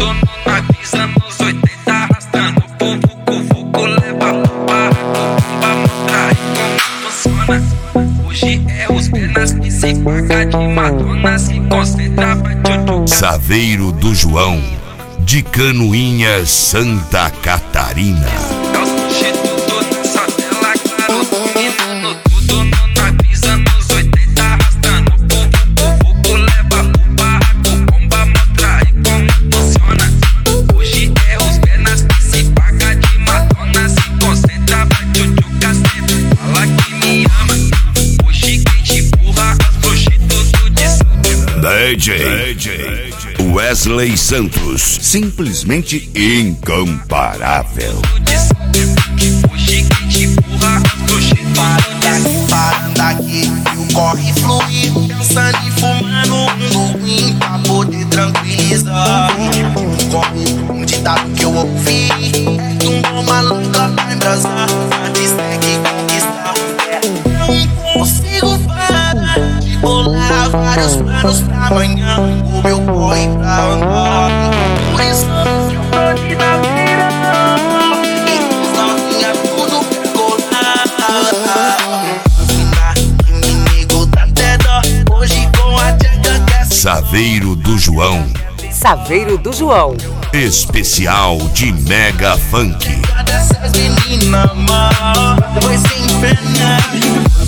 tudo na brisa nos 80, arrastando o povo, cuvuco, leva pro barraco, bomba, mostra aí como funciona. Hoje é os penas que se paga de Madonna, se concentra pra tchutchuca. Saveiro do João, de Canoinhas, Santa Catarina. É os puxê tudo nessa tela, claro, dominando tudo na brisa nos 80, arrastando o povo, cuvuco, leva pro barraco, bomba, mostra aí como funciona. Hoje é os penas que se paga de Madonna, se concentra pra tchutchuca, sempre fala que me ama. Hoje quem te empurra, as prostitutas de Santo. DJ Wesley Santos, simplesmente incomparável. Hoje quem te empurra, as prostitutas. Parando aqui e o corre fluir, pensando e fumando um ruim pra poder tranquilizar. Como um ditado que eu ouvi, é que um bom maluco vai embrasar, antes tem que conquistar. Não consigo parar de bolar vários planos pra amanhã. O meu corre pra andar, por isso eu tô de na beira. E os novinha tudo quer colar. Inimigo da até dó, hoje com a tcheca quer. Saveiro do João, Saveiro do João. especial de Mega Funk. Dessas meninas, mano, foi sem pena.